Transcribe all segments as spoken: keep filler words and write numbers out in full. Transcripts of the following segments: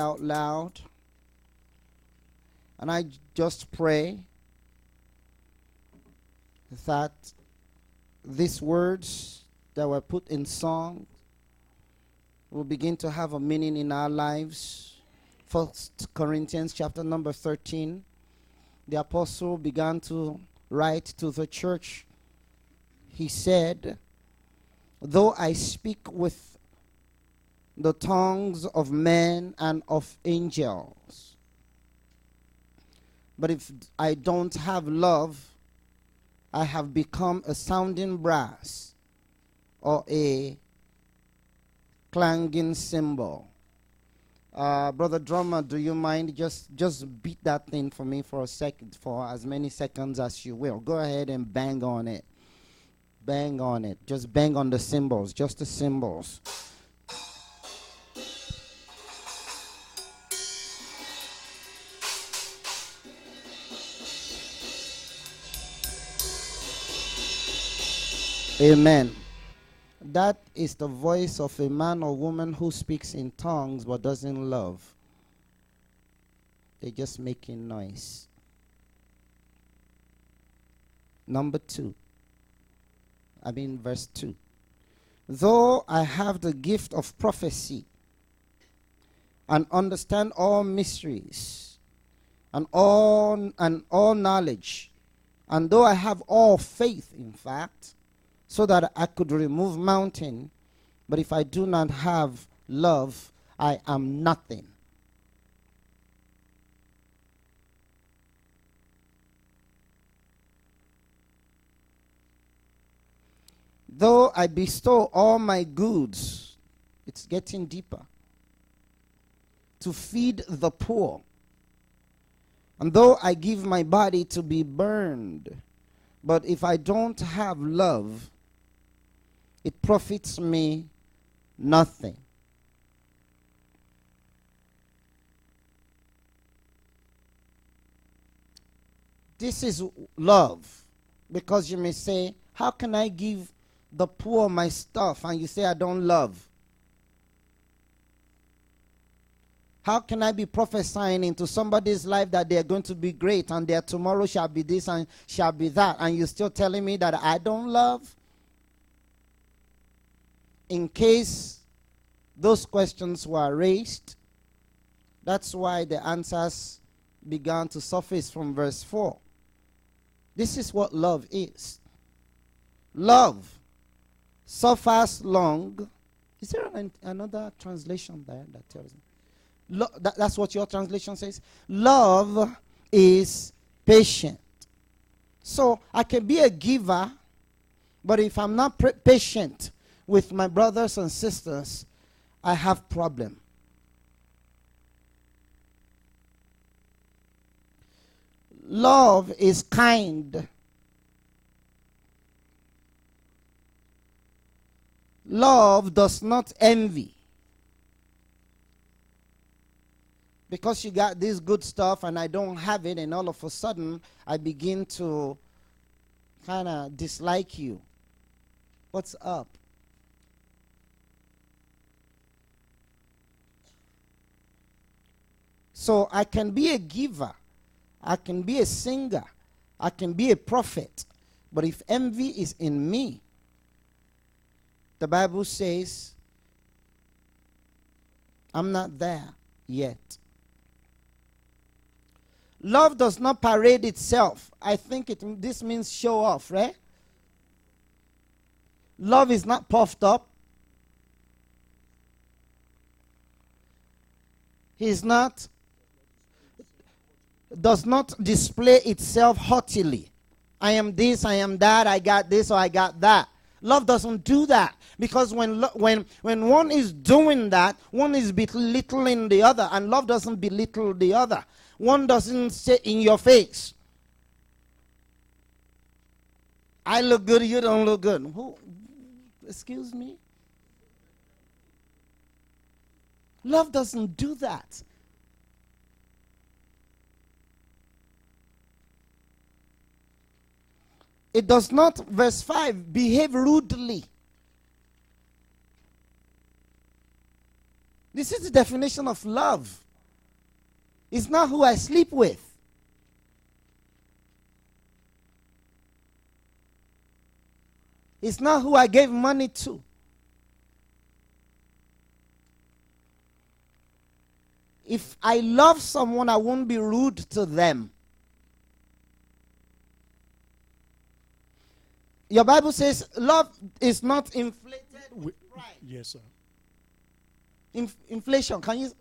out loud. And I just pray that these words that were put in song will begin to have a meaning in our lives. First Corinthians chapter number thirteen. The apostle began to write to the church. He said, though I speak with the tongues of men and of angels, but if I don't have love, I have become a sounding brass or a clanging cymbal. Uh, Brother Drummer, do you mind just, just beat that thing for me for a second, for as many seconds as you will. Go ahead and bang on it. Bang on it. Just bang on the cymbals, just the cymbals. Amen. That is the voice of a man or woman who speaks in tongues but doesn't love. They're just making noise. Number two. I mean verse two. Though I have the gift of prophecy and understand all mysteries and all and all knowledge, and though I have all faith, in fact, so that I could remove mountain, but if I do not have love, I am nothing. Though I bestow all my goods, it's getting deeper, to feed the poor, and though I give my body to be burned, but if I don't have love, it profits me nothing. This is love. Because you may say, how can I give the poor my stuff? And you say, I don't love. How can I be prophesying into somebody's life that they are going to be great and their tomorrow shall be this and shall be that, and you're still telling me that I don't love? In case those questions were raised, that's why the answers began to surface from verse four. This is what love is. Love suffers long. Is there an, another translation there that tells me? Lo- that, that's what your translation says. Love is patient. So I can be a giver, but if I'm not pr- patient with my brothers and sisters, I have problem. Love is kind. Love does not envy. Because you got this good stuff and I don't have it, and all of a sudden I begin to kind of dislike you. What's up? So I can be a giver, I can be a singer, I can be a prophet, but if envy is in me, the Bible says, I'm not there yet. Love does not parade itself. I think it, this means show off, right? Love is not puffed up. He's not, does not display itself haughtily. I am this, I am that, I got this or I got that. Love doesn't do that, because when lo- when when one is doing that, one is belittling the other, and love doesn't belittle the other. One doesn't say in your face, I look good, you don't look good. Who, excuse me? Love doesn't do that. It does not, verse five, behave rudely. This is the definition of love. It's not who I sleep with. It's not who I gave money to. If I love someone, I won't be rude to them. Your Bible says love is not inflated with pride. Yes, sir. Inf- inflation, can you?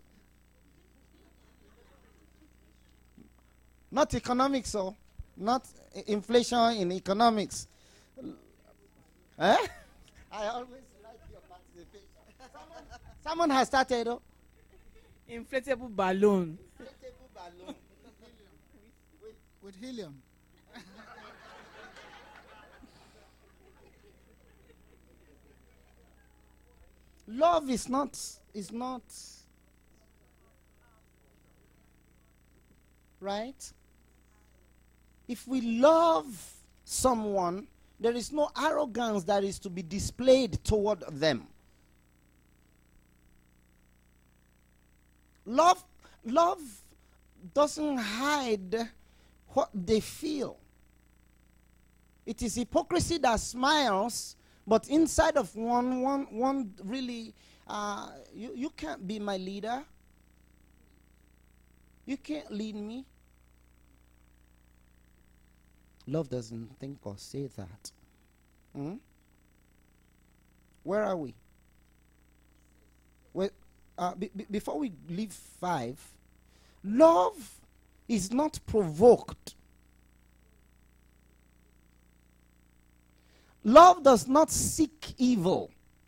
Not economics, so not I- inflation in economics. Eh? I always like your participation. Someone, someone has started. Oh? Inflatable balloon. Inflatable balloon. With, with helium. Love is not is not right. If we love someone, there is no arrogance that is to be displayed toward them. Love love doesn't hide what they feel. It is hypocrisy that smiles, but inside of one, one, one really, uh, you, you can't be my leader. You can't lead me. Love doesn't think or say that. Hmm? Where are we? Well, uh, be, be, before we leave five, love is not provoked. Love does not seek evil.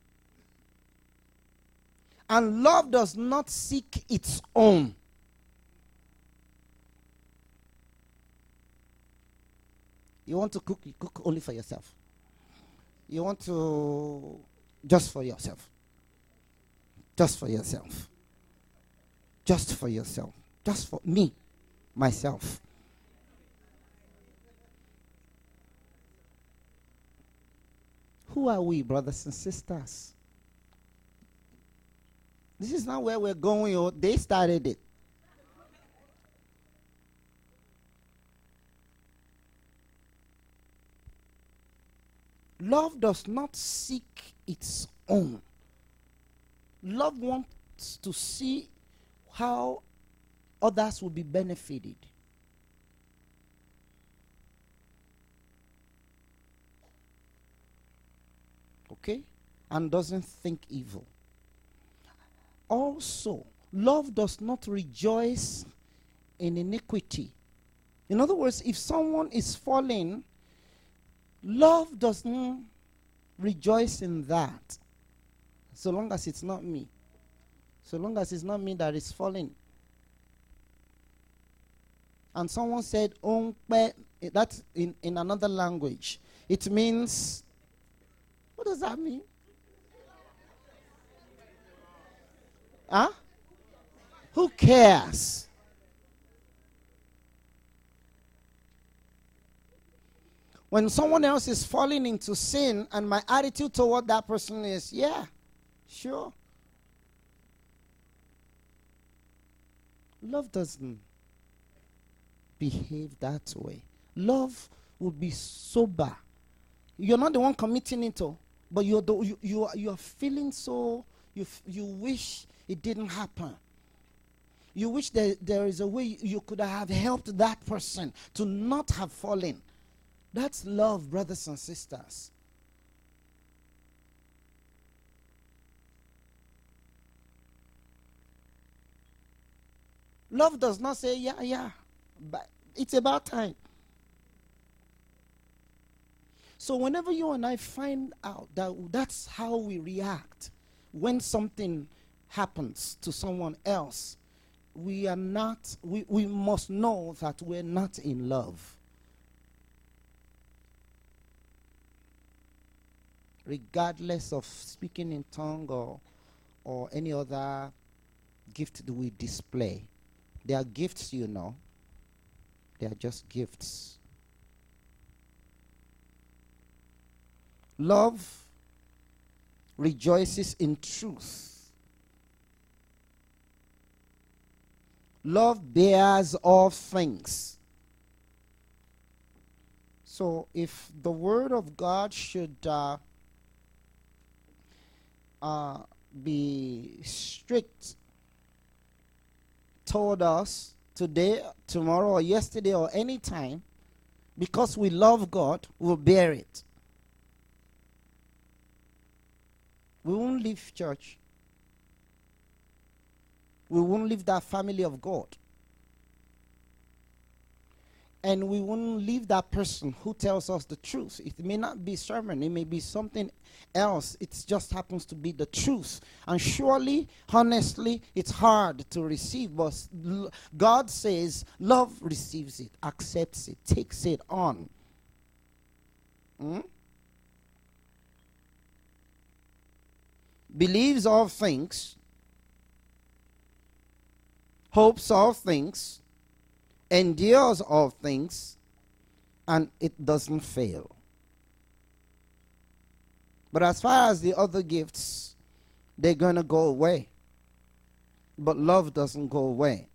And love does not seek its own. You want to cook, you cook only for yourself. You want to just for yourself. Just for yourself. Just for yourself. Just for me, myself. Who are we, brothers and sisters? This is not where we're going. Oh, they started it. Love does not seek its own. Love wants to see how others will be benefited. Okay? And doesn't think evil. Also, love does not rejoice in iniquity. In other words, if someone is falling, love doesn't rejoice in that. So long as it's not me. So long as it's not me that is falling. And someone said, that's in, in another language. It means, what does that mean? Huh? Who cares? When someone else is falling into sin and my attitude toward that person is, yeah, sure. Love doesn't behave that way. Love would be sober. You're not the one committing it, all, but you're the, you, you, are, you are feeling so, you, f- you wish it didn't happen. You wish that there is a way you could have helped that person to not have fallen. That's love, brothers and sisters. Love does not say, yeah, yeah, but it's about time. So whenever you and I find out that that's how we react when something happens to someone else, we are not, we, we must know that we're not in love. Regardless of speaking in tongue or, or any other gift that we display. They are gifts, you know. They are just gifts. Love rejoices in truth. Love bears all things. So if the word of God should uh, uh, be strict toward us today, tomorrow, or yesterday, or any time, because we love God, we'll bear it. We won't leave church. We won't leave that family of God. And we won't leave that person who tells us the truth. It may not be sermon. It may be something else. It just happens to be the truth. And surely, honestly, it's hard to receive. But God says love receives it, accepts it, takes it on. Hmm? Believes all things, hopes all things, endures all things, and it doesn't fail. But as far as the other gifts, they're going to go away. But love doesn't go away.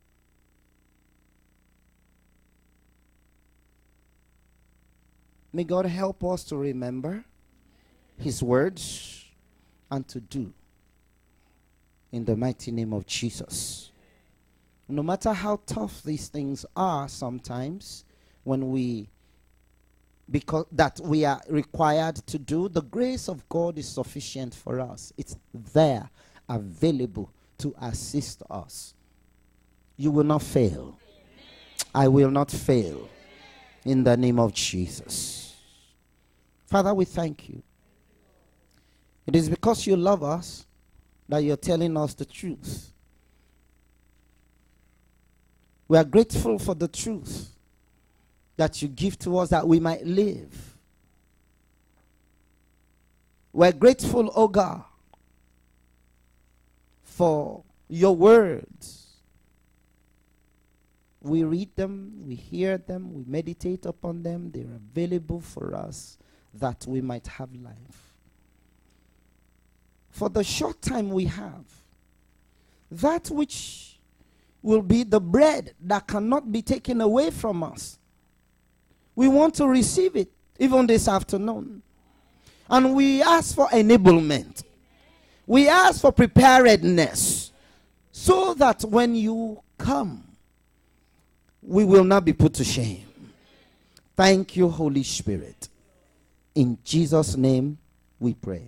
May God help us to remember His words and to do. In the mighty name of Jesus. No matter how tough these things are sometimes, when we, because that we are required to do, the grace of God is sufficient for us. It's there, available to assist us. You will not fail. I will not fail. In the name of Jesus. Father, we thank you. It is because you love us that you're telling us the truth. We are grateful for the truth that you give to us that we might live. We're grateful, O God, for your words. We read them, we hear them, we meditate upon them. They're available for us that we might have life. For the short time we have, that which will be the bread that cannot be taken away from us, we want to receive it even this afternoon. And we ask for enablement. We ask for preparedness, so that when you come, we will not be put to shame. Thank you, Holy Spirit. In Jesus' name we pray.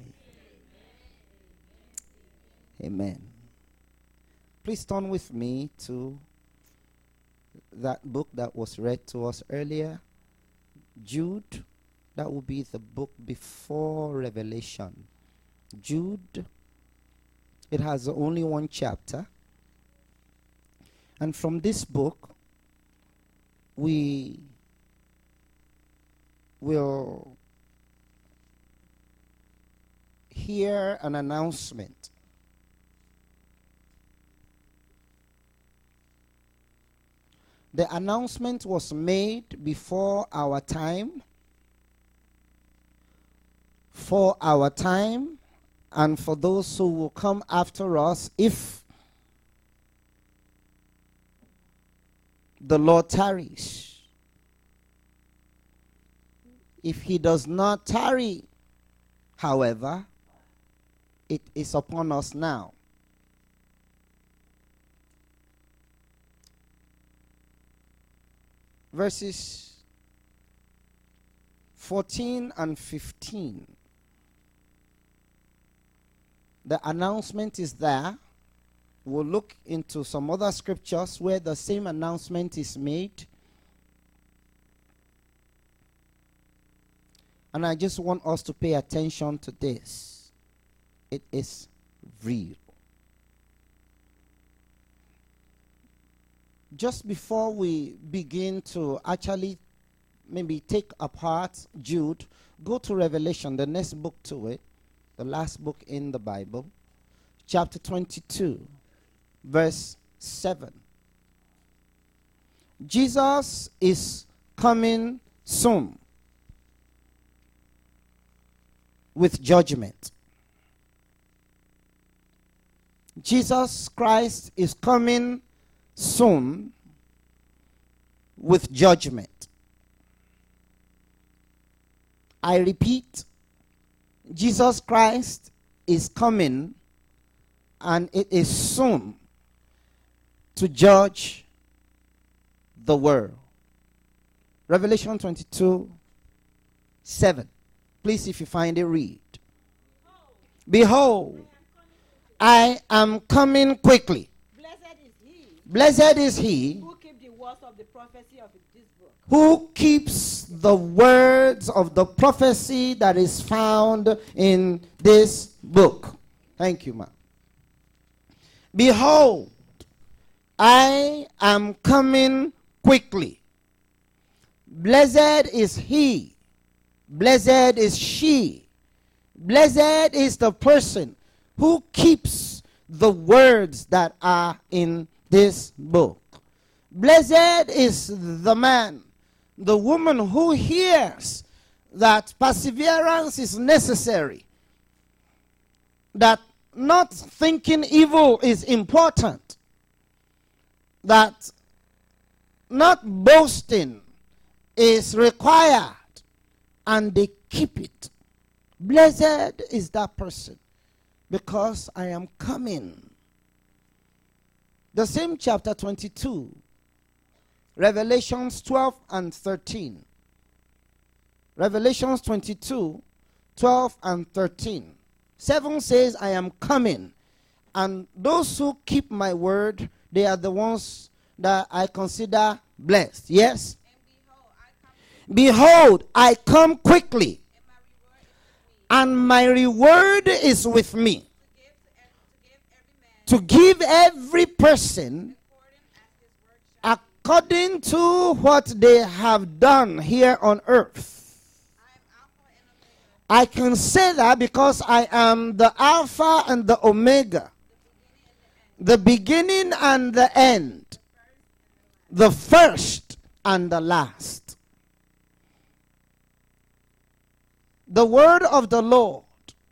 Amen. Please turn with me to that book that was read to us earlier, Jude. That will be the book before Revelation. Jude. It has only one chapter. And from this book, we will hear an announcement. The announcement was made before our time, for our time, and for those who will come after us if the Lord tarries. If he does not tarry, however, it is upon us now. Verses fourteen and fifteen. The announcement is there. We'll look into some other scriptures where the same announcement is made. And I just want us to pay attention to this. It is real. Just before we begin to actually maybe take apart Jude, go to Revelation, the next book to it, the last book in the Bible, chapter twenty-two, verse seven. Jesus is coming soon with judgment. Jesus Christ is coming soon with judgment. I repeat, Jesus Christ is coming, and it is soon to judge the world. Revelation twenty-two, seven. Please, if you find it, read. Behold, I am coming quickly. Blessed is he Blessed is he who keep the words of the prophecy of this book. who keeps the words of the prophecy that is found in this book. Thank you, ma'am. Behold, I am coming quickly. Blessed is he. Blessed is she. Blessed is the person who keeps the words that are in this book. Blessed is the man, the woman who hears that perseverance is necessary, that not thinking evil is important, that not boasting is required, and they keep it. Blessed is that person, because I am coming. The same chapter twenty-two, Revelations twelve and thirteen. Revelations twenty-two, twelve and thirteen. seven says, I am coming. And those who keep my word, they are the ones that I consider blessed. Yes? And behold, I come, Behold, I come quickly, and my reward is with me, and my reward is with me, to give and to give every man to give every person according as his work shall according to what they have done here on earth. I am Alpha and Omega, I can say that because I am the Alpha and the Omega, the beginning and the end, the beginning and the end, the first and the last. The word of the Lord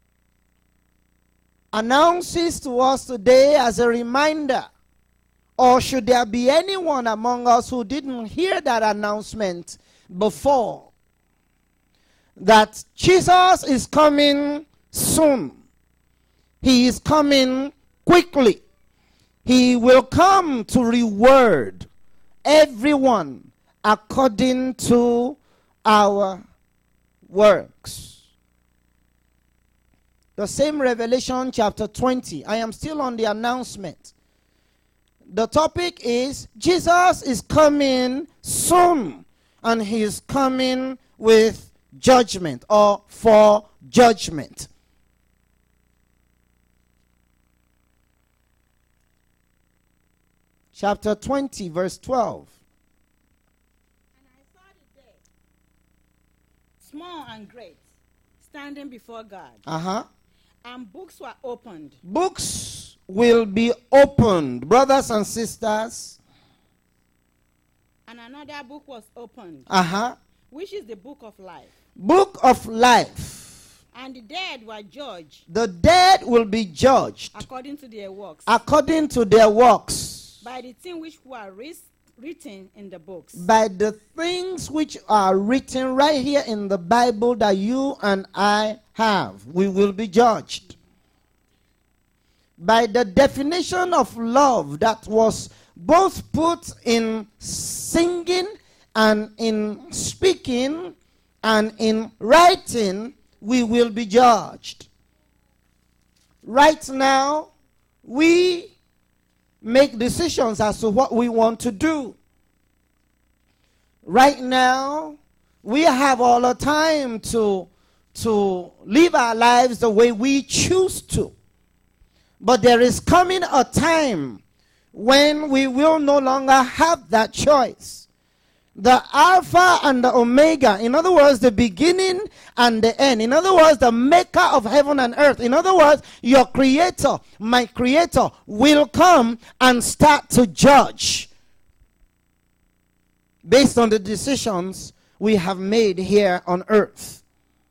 announces to us today as a reminder, or should there be anyone among us who didn't hear that announcement before, that Jesus is coming soon. He is coming quickly. He will come to reward everyone according to our works. The same Revelation chapter twenty. I am still on the announcement. The topic is Jesus is coming soon, and he is coming with judgment, or for judgment. Chapter twenty, verse twelve. And I saw the dead, small and great, standing before God, Uh-huh. and books were opened. Books will be opened, brothers and sisters. And another book was opened, Uh-huh. which is the book of life. Book of life. And the dead were judged The dead will be judged according to their works, according to their works, by the things which were wris- written in the books. by the things which are written right here in the Bible that you and I have. We will be judged by the definition of love that was both put in singing and in speaking and in writing. We will be judged. Right now, we make decisions as to what we want to do. Right now, we have all the time to, to live our lives the way we choose to. But there is coming a time when we will no longer have that choice. The Alpha and the Omega, in other words, the beginning and the end. In other words, the maker of heaven and earth. In other words, your creator, my creator, will come and start to judge based on the decisions we have made here on earth.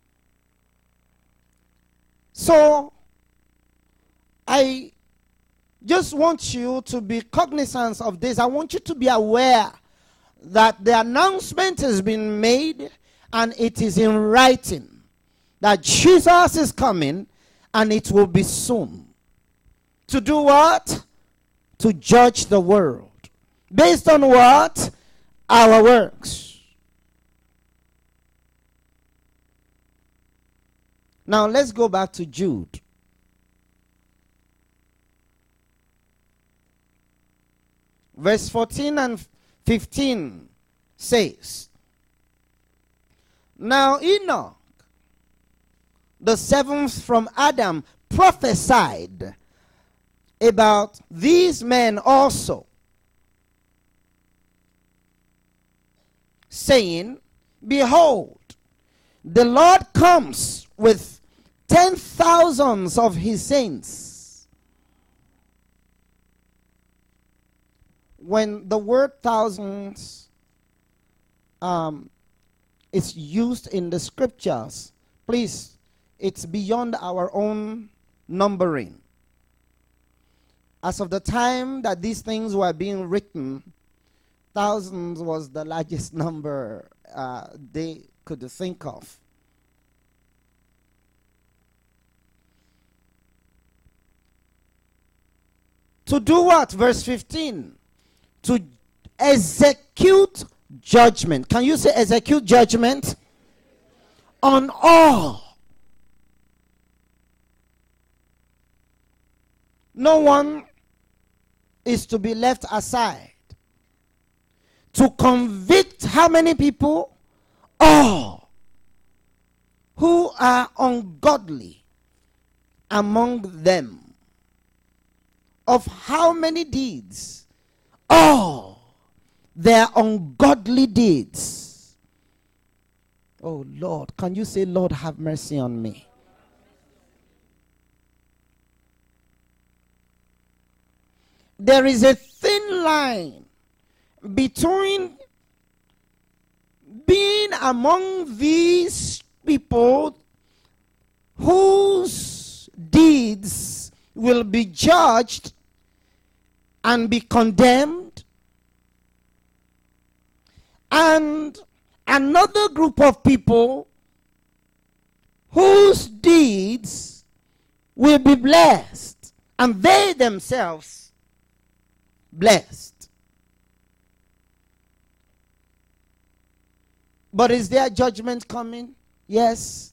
So, I just want you to be cognizant of this. I want you to be aware that the announcement has been made and it is in writing that Jesus is coming and it will be soon. To do what? To judge the world. Based on what? Our works. Now let's go back to Jude. Verse fourteen and fifteen says, now Enoch, the seventh from Adam, prophesied about these men also, saying, behold, the Lord comes with ten thousands of his saints. When the word thousands um, is used in the scriptures, please, it's beyond our own numbering. As of the time that these things were being written, thousands was the largest number uh, they could think of. To do what? Verse fifteen. To execute judgment. Can you say execute judgment? On all. No one is to be left aside. To convict how many people? All who are ungodly among them. Of how many deeds? All their ungodly deeds. Oh Lord, can you say, Lord, have mercy on me? There is a thin line between being among these people whose deeds will be judged and be condemned, and another group of people whose deeds will be blessed, and they themselves blessed. But is there judgment coming? Yes.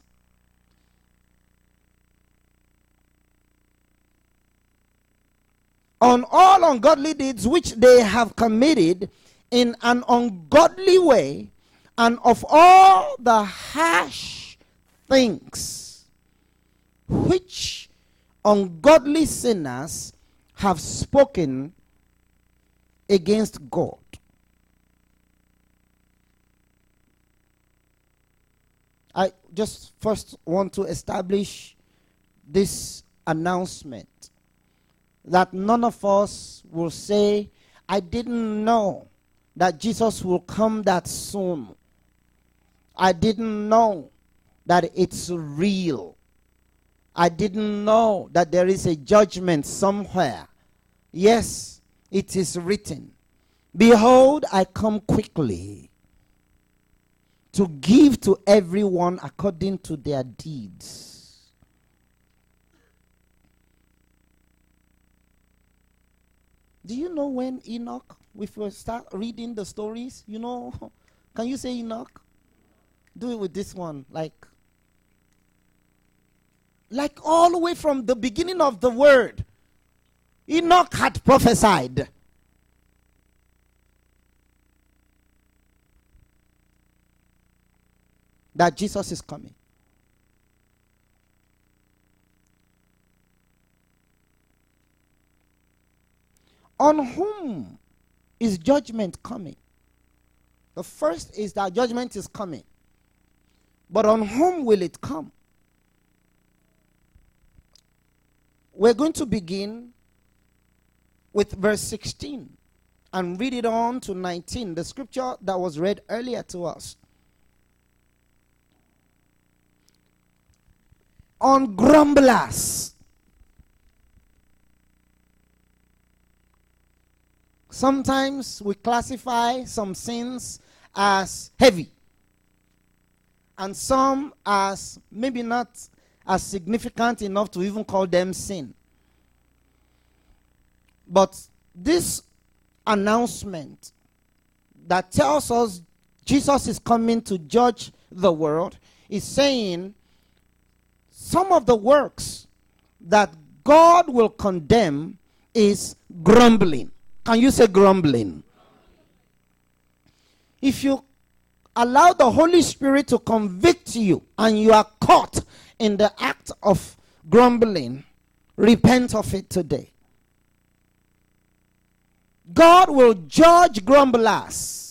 On all ungodly deeds which they have committed in an ungodly way, and of all the harsh things which ungodly sinners have spoken against God. I just first want to establish this announcement that none of us will say, I didn't know that Jesus will come that soon. I didn't know that it's real. I didn't know that there is a judgment somewhere. Yes, it is written, behold, I come quickly to give to everyone according to their deeds. Do you know when Enoch, if we start reading the stories, you know, can you say Enoch? Do it with this one, like, like all the way from the beginning of the word. Enoch had prophesied. That Jesus is coming. On whom is judgment coming? The first is that judgment is coming. But on whom will it come? We're going to begin with verse sixteen and read it on to nineteen, the scripture that was read earlier to us. On grumblers sometimes we classify some sins as heavy and some as maybe not as significant enough to even call them sin. But this announcement that tells us Jesus is coming to judge the world is saying some of the works that God will condemn is grumbling. Can you say grumbling? If you allow the Holy Spirit to convict you and you are caught in the act of grumbling, repent of it today. God will judge grumblers.